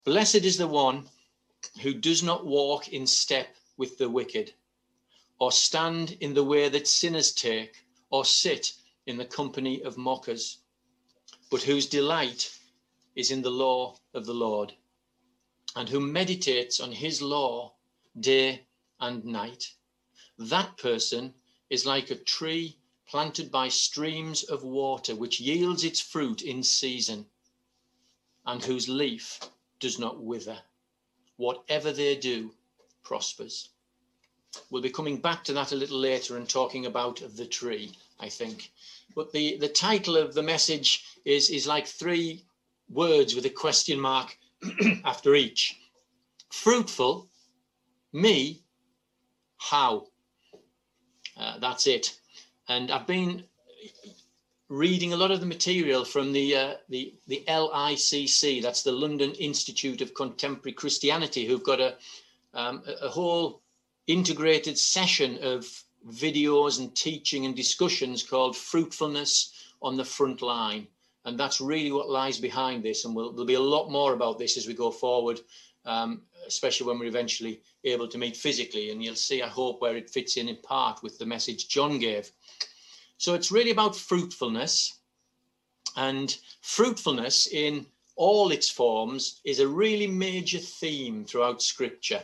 Blessed is the one who does not walk in step with the wicked, or stand in the way that sinners take, or sit in the company of mockers, but whose delight is in the law of the Lord, and who meditates on his law day and night. That person is like a tree planted by streams of water, which yields its fruit in season, and whose leaf does not wither. Whatever they do prospers. We'll be coming back to that a little later and talking about the tree, I think. But the title of the message is like three words with a question mark after each. Fruitful, me, how? That's it. And I've been reading a lot of the material from the LICC, that's the London Institute of Contemporary Christianity, who've got a whole integrated session of videos and teaching and discussions called Fruitfulness on the Front Line. And that's really what lies behind this. And there'll be a lot more about this as we go forward, especially when we're eventually able to meet physically. And you'll see, I hope, where it fits in part with the message John gave. So it's really about fruitfulness, and fruitfulness in all its forms is a really major theme throughout Scripture.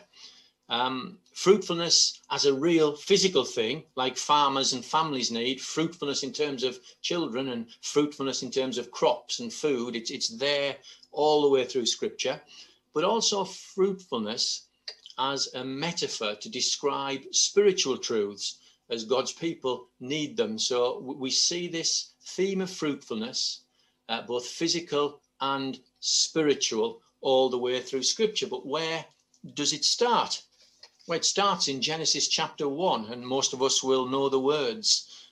Fruitfulness as a real physical thing, like farmers and families need, fruitfulness in terms of children and fruitfulness in terms of crops and food. It's there all the way through Scripture, but also fruitfulness as a metaphor to describe spiritual truths as God's people need them. So we see this theme of fruitfulness, both physical and spiritual, all the way through Scripture. But where does it start? Well, it starts in Genesis chapter 1, and most of us will know the words.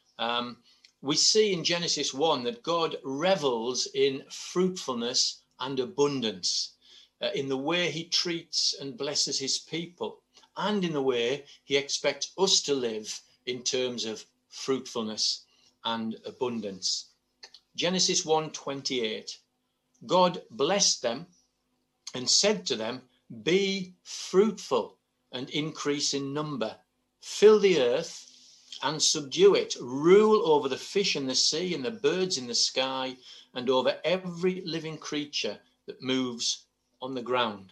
We see in Genesis 1 that God revels in fruitfulness and abundance, in the way he treats and blesses his people, and in the way he expects us to live in terms of fruitfulness and abundance. Genesis 1:28. God blessed them and said to them, "Be fruitful and increase in number. Fill the earth and subdue it. Rule over the fish in the sea and the birds in the sky and over every living creature that moves on the ground."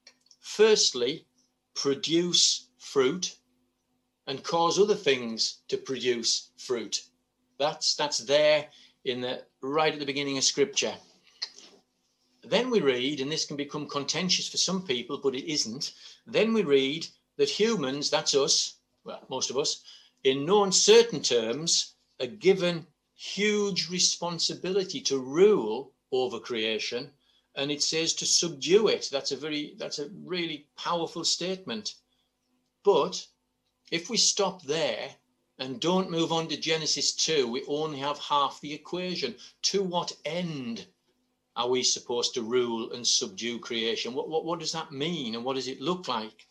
Firstly, produce fruit and cause other things to produce fruit. That's there right at the beginning of Scripture. Then we read, and this can become contentious for some people, but it isn't. Then we read that humans, that's us, well, most of us, in no uncertain terms, are given huge responsibility to rule over creation, and it says to subdue it. That's a really powerful statement. But if we stop there and don't move on to Genesis 2, we only have half the equation. To what end are we supposed to rule and subdue creation? What does that mean, and what does it look like?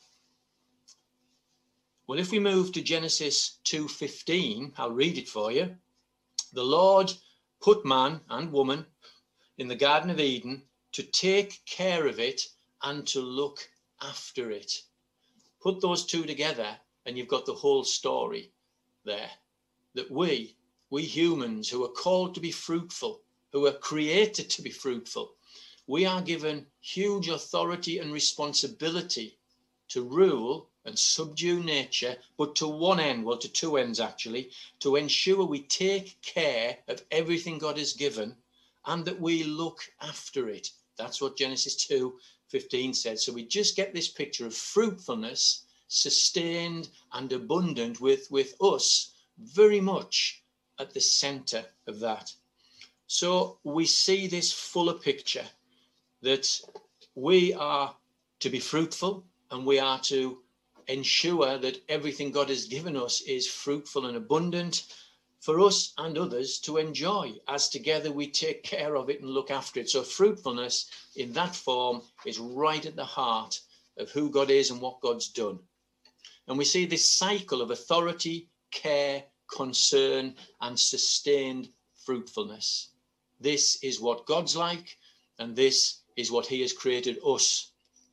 Well, if we move to Genesis 2:15, I'll read it for you. The Lord put man and woman in the Garden of Eden to take care of it and to look after it. Put those two together and you've got the whole story there. That we humans who are called to be fruitful, who are created to be fruitful, we are given huge authority and responsibility to rule and subdue nature, but to one end, well, to two ends actually, to ensure we take care of everything God has given and that we look after it. That's what Genesis 2:15 said. So we just get this picture of fruitfulness, sustained and abundant, with us very much at the center of that. So we see this fuller picture that we are to be fruitful and we are to ensure that everything God has given us is fruitful and abundant for us and others to enjoy, as together we take care of it and look after it. So fruitfulness in that form is right at the heart of who God is and what God's done. And we see this cycle of authority, care, concern, and sustained fruitfulness. This is what God's like, and this is what he has created us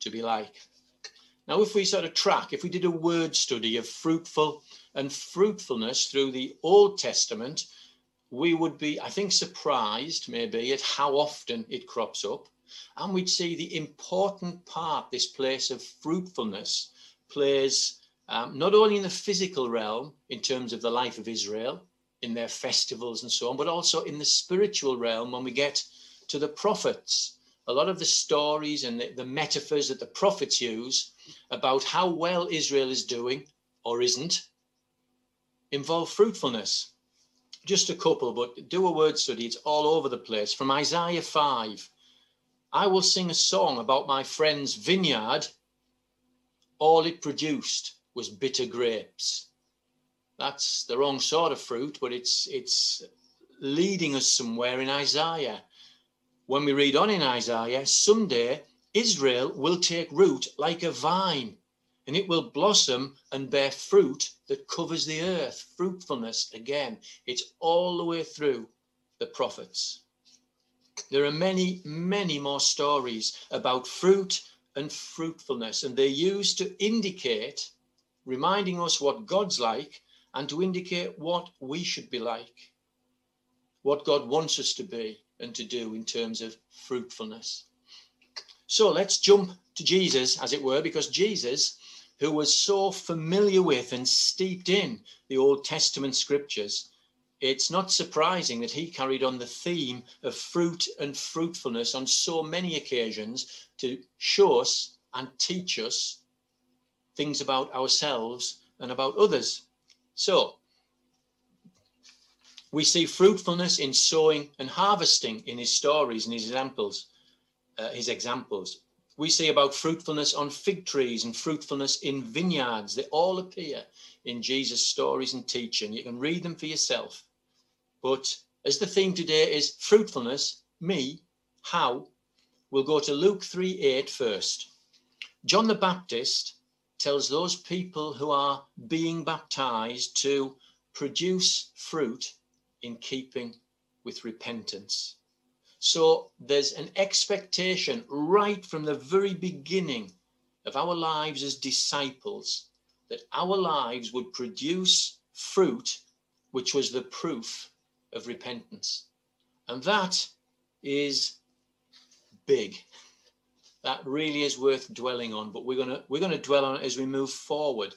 to be like. Now, if we sort of track, if we did a word study of fruitful and fruitfulness through the Old Testament, we would be, I think, surprised maybe at how often it crops up. And we'd see the important part this place of fruitfulness plays, not only in the physical realm in terms of the life of Israel, in their festivals and so on, but also in the spiritual realm when we get to the prophets. A lot of the stories and the metaphors that the prophets use about how well Israel is doing or isn't involve fruitfulness. Just a couple, but do a word study. It's all over the place. From Isaiah 5, I will sing a song about my friend's vineyard. All it produced was bitter grapes. That's the wrong sort of fruit, but it's leading us somewhere in Isaiah. When we read on in Isaiah, someday Israel will take root like a vine, and it will blossom and bear fruit that covers the earth. Fruitfulness, again, it's all the way through the prophets. There are many, many more stories about fruit and fruitfulness, and they're used to indicate, reminding us what God's like, and to indicate what we should be like, what God wants us to be and to do in terms of fruitfulness. So let's jump to Jesus, as it were, because Jesus, who was so familiar with and steeped in the Old Testament scriptures, it's not surprising that he carried on the theme of fruit and fruitfulness on so many occasions to show us and teach us things about ourselves and about others. So we see fruitfulness in sowing and harvesting in his stories and his examples. We see about fruitfulness on fig trees and fruitfulness in vineyards. They all appear in Jesus' stories and teaching. You can read them for yourself. But as the theme today is fruitfulness, me, how, we'll go to Luke 3:8 first. John the Baptist tells those people who are being baptized to produce fruit in keeping with repentance. So there's an expectation right from the very beginning of our lives as disciples that our lives would produce fruit, which was the proof of repentance. And that is big. That really is worth dwelling on, but we're going to dwell on it as we move forward.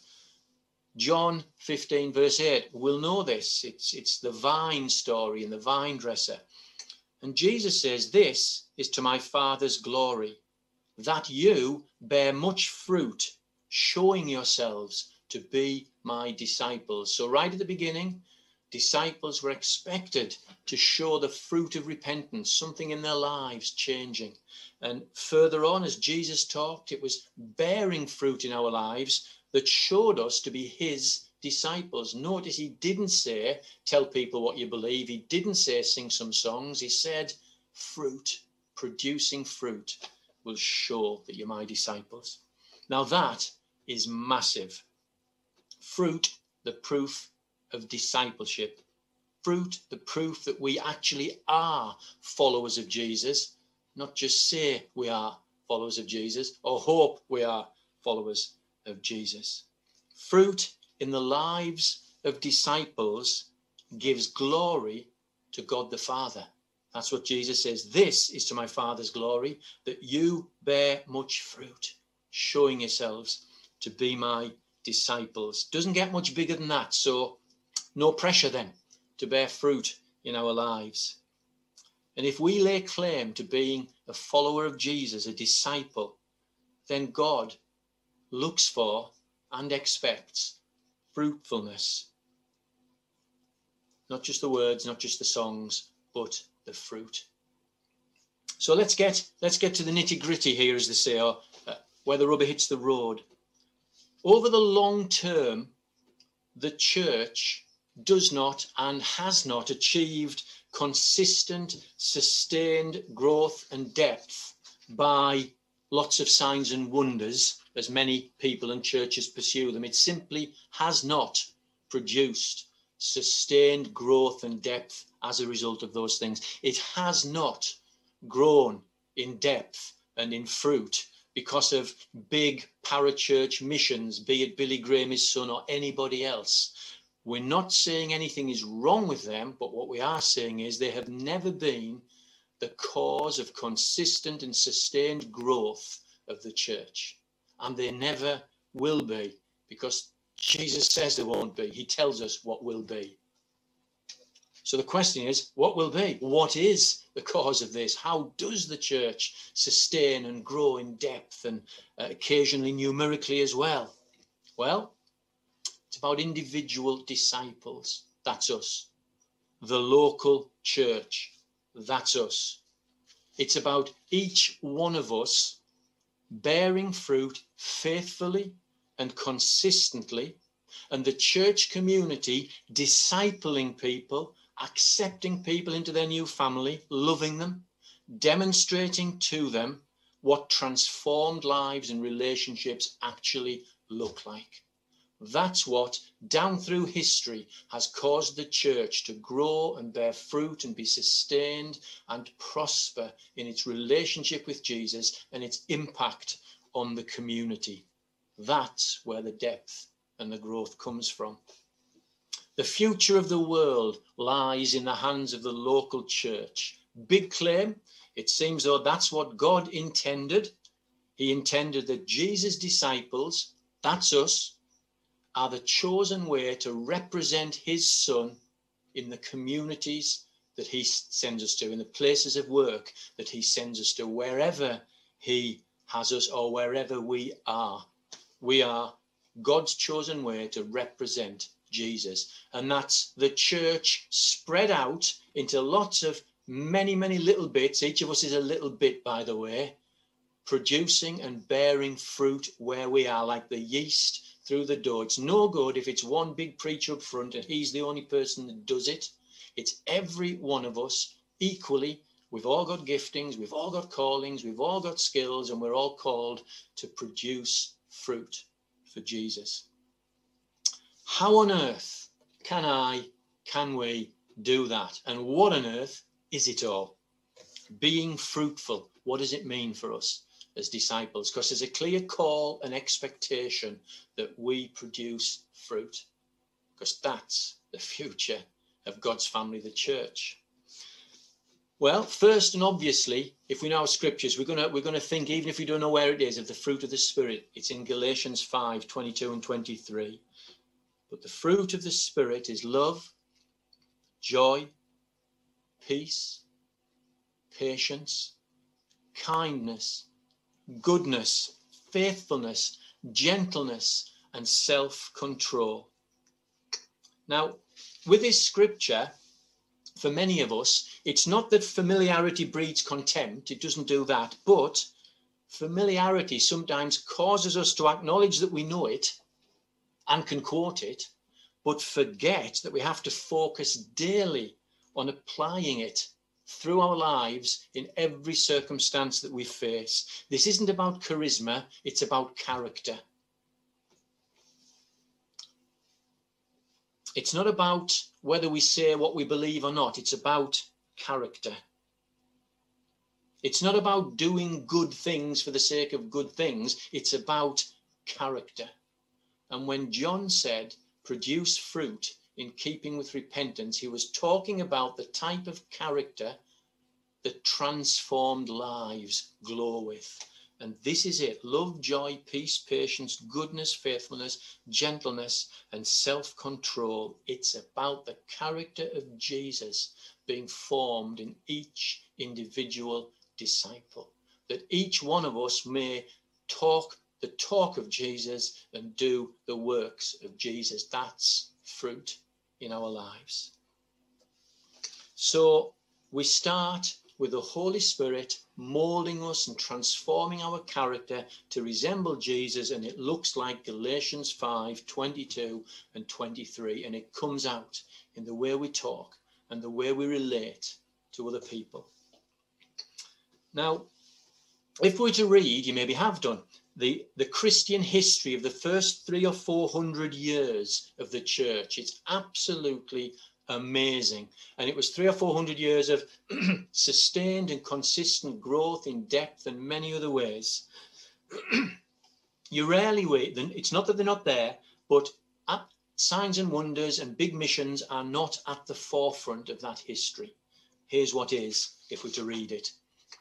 John 15 verse 8, we'll know this. It's the vine story and the vine dresser. And Jesus says, this is to my Father's glory, that you bear much fruit, showing yourselves to be my disciples. So right at the beginning, disciples were expected to show the fruit of repentance, something in their lives changing. And further on, as Jesus talked, it was bearing fruit in our lives that showed us to be his disciples. Notice he didn't say, tell people what you believe. He didn't say, sing some songs. He said, fruit, producing fruit will show that you're my disciples. Now that is massive. Fruit, the proof of discipleship. Fruit, the proof that we actually are followers of Jesus, not just say we are followers of Jesus or hope we are followers of Jesus. Fruit in the lives of disciples gives glory to God the Father. That's what Jesus says. This is to my Father's glory, that you bear much fruit, showing yourselves to be my disciples. Doesn't get much bigger than that. So no pressure then to bear fruit in our lives. And if we lay claim to being a follower of Jesus, a disciple, then God looks for and expects fruitfulness. Not just the words, not just the songs, but the fruit. So let's get to the nitty-gritty here, as they say, or where the rubber hits the road. Over the long term, the church does not and has not achieved consistent, sustained growth and depth by lots of signs and wonders, as many people and churches pursue them. It simply has not produced sustained growth and depth as a result of those things. It has not grown in depth and in fruit because of big parachurch missions, be it Billy Graham, his son, or anybody else. We're not saying anything is wrong with them, but what we are saying is they have never been the cause of consistent and sustained growth of the church. And they never will be, because Jesus says they won't be. He tells us what will be. So the question is, what will be? What is the cause of this? How does the church sustain and grow in depth and occasionally numerically as well? Well, it's about individual disciples. That's us. The local church. That's us. It's about each one of us bearing fruit faithfully and consistently, and the church community discipling people, accepting people into their new family, loving them, demonstrating to them what transformed lives and relationships actually look like. That's what, down through history, has caused the church to grow and bear fruit and be sustained and prosper in its relationship with Jesus and its impact on the community. That's where the depth and the growth comes from. The future of the world lies in the hands of the local church. Big claim. It seems though that's what God intended. He intended that Jesus' disciples, that's us, are the chosen way to represent his son in the communities that he sends us to, in the places of work that he sends us to, wherever he has us or wherever we are. We are God's chosen way to represent Jesus. And that's the church spread out into lots of many, many little bits. Each of us is a little bit, by the way, producing and bearing fruit where we are, like the yeast through the dough. It's no good if it's one big preacher up front and he's the only person that does it. It's every one of us equally. We've all got giftings, we've all got callings, we've all got skills, and we're all called to produce fruit for Jesus. How on earth can we do that? And what on earth is it all? Being fruitful, what does it mean for us as disciples? Because there's a clear call and expectation that we produce fruit, because that's the future of God's family, the church. Well, first and obviously, if we know our scriptures, we're going to think, even if we don't know where it is, of the fruit of the Spirit. It's in Galatians 5:22 and 23. But the fruit of the Spirit is love, joy, peace, patience, kindness, goodness, faithfulness, gentleness, and self-control. Now, with this scripture, for many of us, it's not that familiarity breeds contempt. It doesn't do that. But familiarity sometimes causes us to acknowledge that we know it and can quote it, but forget that we have to focus daily on applying it through our lives in every circumstance that we face. This isn't about charisma, it's about character. It's not about whether we say what we believe or not, it's about character. It's not about doing good things for the sake of good things, it's about character. And when John said, produce fruit in keeping with repentance, he was talking about the type of character that transformed lives glow with. And this is it: love, joy, peace, patience, goodness, faithfulness, gentleness, and self-control. It's about the character of Jesus being formed in each individual disciple, that each one of us may talk the talk of Jesus and do the works of Jesus. That's fruit in our lives. So we start with the Holy Spirit molding us and transforming our character to resemble Jesus, and it looks like Galatians 5:22 and 23, and it comes out in the way we talk and the way we relate to other people. Now, if we're to read, you maybe have done, the Christian history of the first 300 or 400 years of the church, it's absolutely amazing. And it was 300 or 400 years of sustained and consistent growth in depth and many other ways. You rarely wait. It's not that they're not there, but signs and wonders and big missions are not at the forefront of that history. Here's what is, if we're to read it.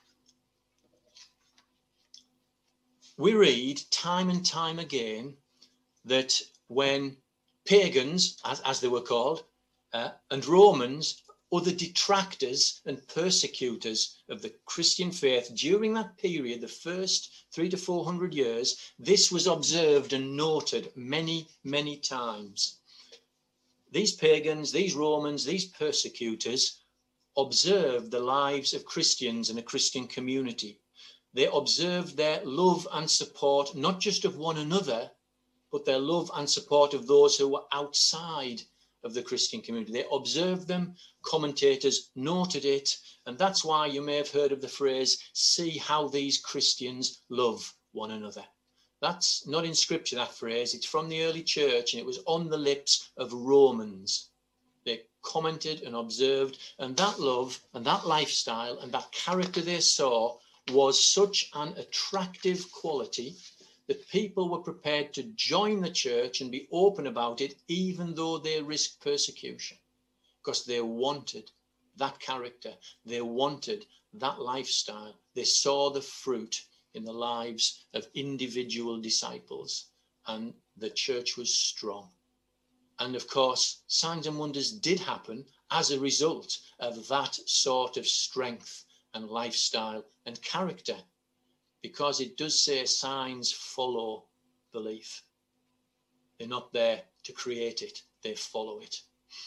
We read time and time again that when pagans, as they were called, and Romans, other detractors and persecutors of the Christian faith during that period, the first 300 to 400 years, this was observed and noted many, many times. These pagans, these Romans, these persecutors observed the lives of Christians in a Christian community. They observed their love and support, not just of one another, but their love and support of those who were outside of the Christian community. They observed them, commentators noted it, and that's why you may have heard of the phrase, see how these Christians love one another. That's not in scripture, that phrase. It's from the early church, and it was on the lips of Romans. They commented and observed, and that love and that lifestyle and that character they saw was such an attractive quality that people were prepared to join the church and be open about it, even though they risked persecution, because they wanted that character. They wanted that lifestyle. They saw the fruit in the lives of individual disciples, and the church was strong. And of course, signs and wonders did happen as a result of that sort of strength and lifestyle and character, because it does say signs follow belief. They're not there to create it, they follow it.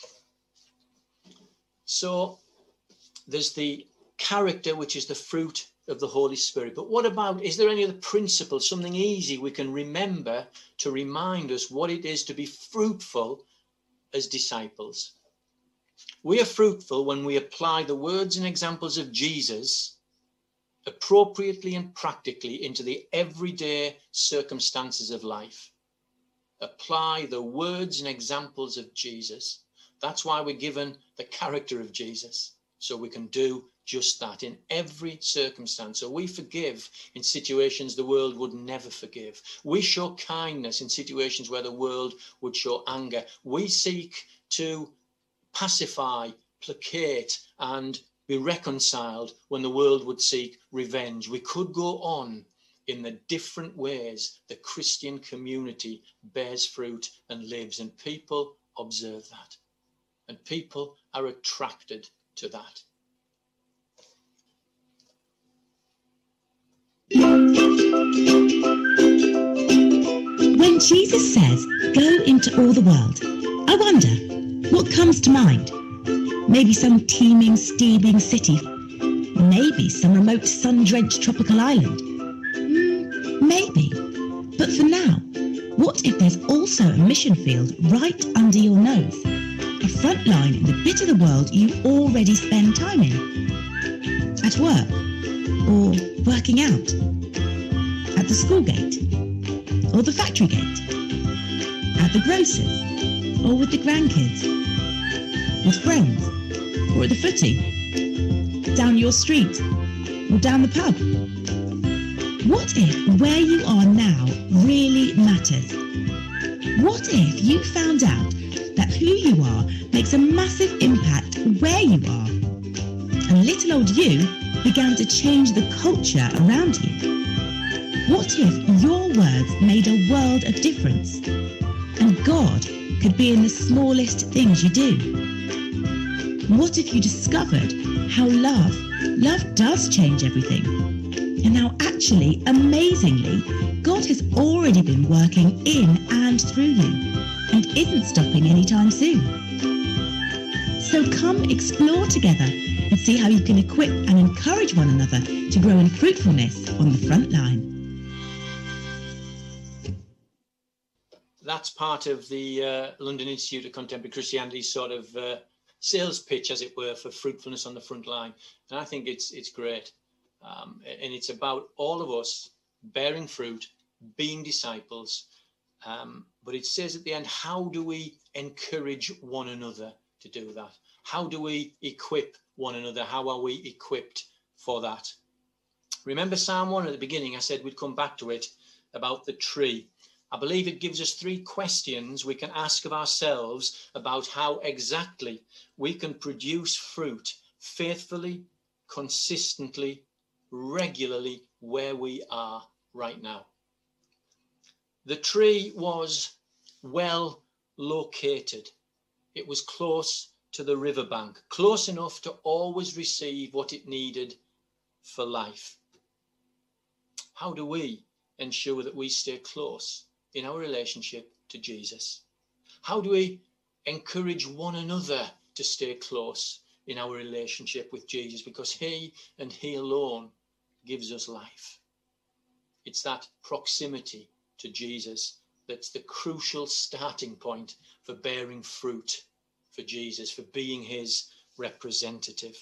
So there's the character, which is the fruit of the Holy Spirit. But what about, is there any other principle, something easy we can remember to remind us what it is to be fruitful as disciples? We are fruitful when we apply the words and examples of Jesus appropriately and practically into the everyday circumstances of life. Apply the words and examples of Jesus. That's why we're given the character of Jesus, so we can do just that in every circumstance. So we forgive in situations the world would never forgive. We show kindness in situations where the world would show anger. We seek to pacify, placate, and be reconciled when the world would seek revenge. We could go on in the different ways the Christian community bears fruit and lives, and people observe that, and people are attracted to that. When Jesus says, go into all the world, I wonder, what comes to mind? Maybe some teeming, steaming city. Maybe some remote sun-drenched tropical island. Maybe. But for now, what if there's also a mission field right under your nose? A front line in the bit of the world you already spend time in? At work? Or working out? At the school gate? Or the factory gate? At the grocer's? Or with the grandkids? With friends? Or at the footy? Down your street? Or down the pub? What if where you are now really matters? What if you found out that who you are makes a massive impact where you are? And little old you began to change the culture around you. What if your words made a world of difference? And God could be in the smallest things you do. What if you discovered how love does change everything? And how actually, amazingly, God has already been working in and through you and isn't stopping anytime soon. So come explore together and see how you can equip and encourage one another to grow in fruitfulness on the front line. That's part of the London Institute of Contemporary Christianity sort of sales pitch, as it were, for fruitfulness on the front line. And I think it's great. And it's about all of us bearing fruit, being disciples. But it says at the end, how do we encourage one another to do that? How do we equip one another? How are we equipped for that? Remember Psalm 1 at the beginning? I said we'd come back to it. about the tree. I believe it gives us 3 questions we can ask of ourselves about how exactly we can produce fruit faithfully, consistently, regularly where we are right now. The tree was well located. It was close to the riverbank, close enough to always receive what it needed for life. How do we ensure that we stay close in our relationship to Jesus? How do we encourage one another to stay close in our relationship with Jesus? Because he and he alone gives us life. It's that proximity to Jesus that's the crucial starting point for bearing fruit for Jesus, for being his representative.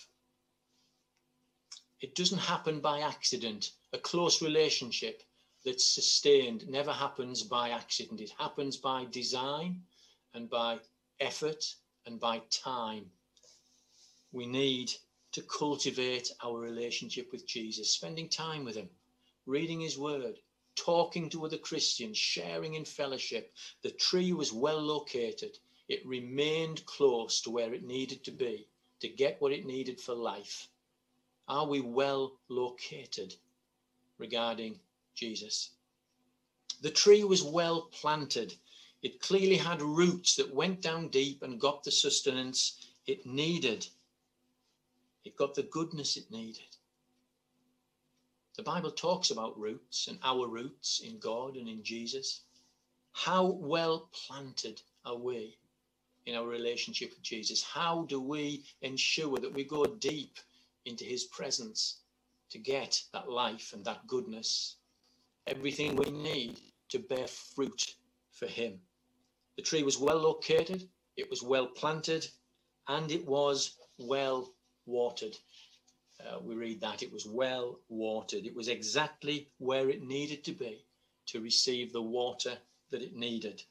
It doesn't happen by accident. A close relationship that's sustained never happens by accident. It happens by design and by effort and by time. We need to cultivate our relationship with Jesus, spending time with him, reading his word, talking to other Christians, sharing in fellowship. The tree was well located. It remained close to where it needed to be to get what it needed for life. Are we well located regarding Jesus? The tree was well planted. It clearly had roots that went down deep and got the sustenance it needed. It got the goodness it needed. The Bible talks about roots and our roots in God and in Jesus. How well planted are we in our relationship with Jesus? How do we ensure that we go deep into his presence to get that life and that goodness, everything we need to bear fruit for him? The tree was well located, it was well planted, and it was well watered. We read that it was well watered. It was exactly where it needed to be to receive the water that it needed.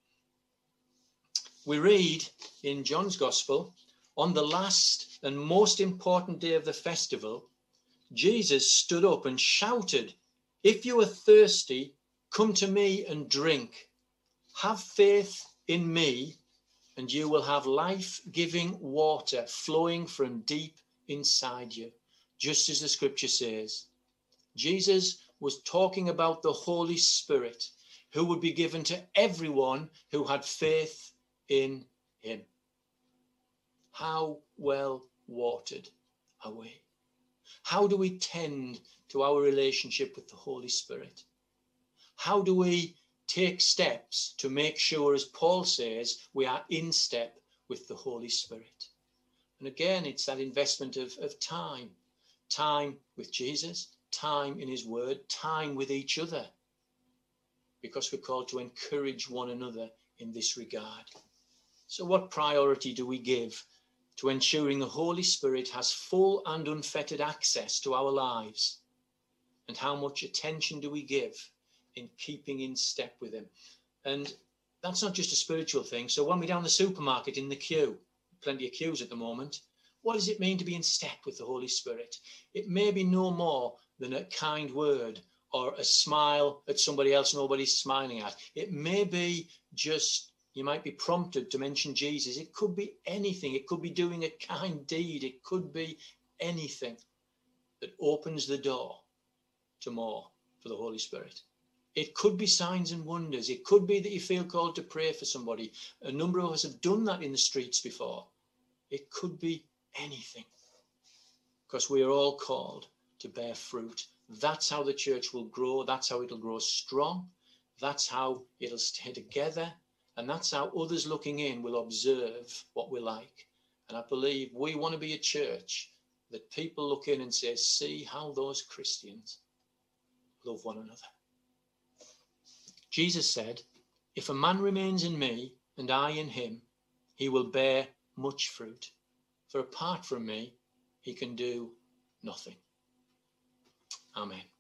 We read in John's Gospel, on the last and most important day of the festival, Jesus stood up and shouted, "If you are thirsty, come to me and drink. Have faith in me, and you will have life-giving water flowing from deep inside you," just as the scripture says. Jesus was talking about the Holy Spirit, who would be given to everyone who had faith in him. How well watered are we? How do we tend to our relationship with the Holy Spirit? How do we take steps to make sure, as Paul says, we are in step with the Holy Spirit? And again, it's that investment of time with Jesus, time in his word, time with each other, because we're called to encourage one another in this regard. So what priority do we give to ensuring the Holy Spirit has full and unfettered access to our lives? And how much attention do we give in keeping in step with him? And that's not just a spiritual thing. So when we're down the supermarket in the queue, plenty of queues at the moment, what does it mean to be in step with the Holy Spirit? It may be no more than a kind word or a smile at somebody else nobody's smiling at. It may be just, you might be prompted to mention Jesus. It could be anything. It could be doing a kind deed. It could be anything that opens the door to more for the Holy Spirit. It could be signs and wonders. It could be that you feel called to pray for somebody. A number of us have done that in the streets before. It could be anything, because we are all called to bear fruit. That's how the church will grow. That's how it'll grow strong. That's how it'll stay together. And that's how others looking in will observe what we're like. And I believe we want to be a church that people look in and say, see how those Christians love one another. Jesus said, if a man remains in me and I in him, he will bear much fruit. For apart from me, he can do nothing. Amen.